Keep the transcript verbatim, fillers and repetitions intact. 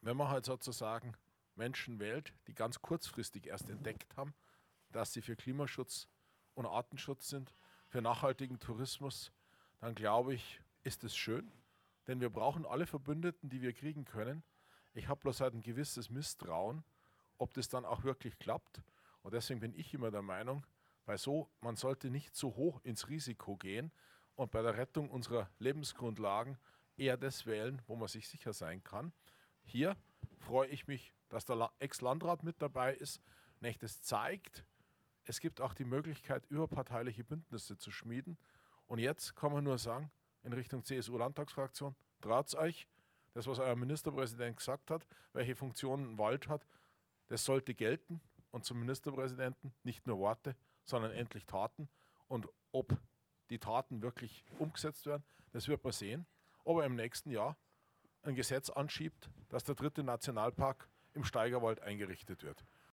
wenn man halt sozusagen Menschen wählt, die ganz kurzfristig erst entdeckt haben, dass sie für Klimaschutz und Artenschutz sind, für nachhaltigen Tourismus, dann glaube ich, ist es schön, denn wir brauchen alle Verbündeten, die wir kriegen können. Ich habe bloß halt ein gewisses Misstrauen, ob das dann auch wirklich klappt. Und deswegen bin ich immer der Meinung, bei so, man sollte nicht so hoch ins Risiko gehen und bei der Rettung unserer Lebensgrundlagen eher das wählen, wo man sich sicher sein kann. Hier freue ich mich, dass der Ex-Landrat mit dabei ist. Nicht, es zeigt, es gibt auch die Möglichkeit, überparteiliche Bündnisse zu schmieden. Und jetzt kann man nur sagen, in Richtung C S U-Landtagsfraktion, traut euch, das, was euer Ministerpräsident gesagt hat, welche Funktionen ein Wald hat, das sollte gelten. Und zum Ministerpräsidenten nicht nur Worte, sondern endlich Taten. Und ob die Taten wirklich umgesetzt werden, das wird man sehen. Ob er im nächsten Jahr ein Gesetz anschiebt, dass der dritte Nationalpark im Steigerwald eingerichtet wird.